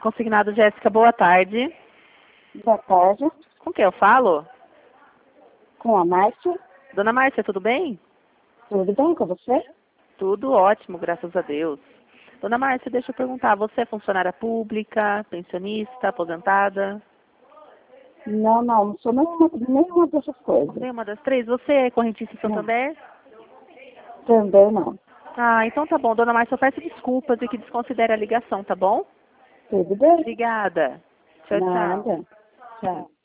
Consignado Jéssica, boa tarde. Boa tarde, Com quem eu falo? com a Márcia. Dona Márcia, tudo bem? Tudo bem com você? Tudo ótimo, graças a Deus. Dona Márcia, deixa eu perguntar, você é funcionária pública, pensionista, aposentada? Não sou nenhuma dessas coisas. Nenhuma das três? Você é correntista em Santander? Também não. Ah, então tá bom. Dona Márcia, eu peço desculpas e que desconsidere a ligação, tá bom? Tudo bem? Obrigada. Tchau, tchau. Nada. Tchau.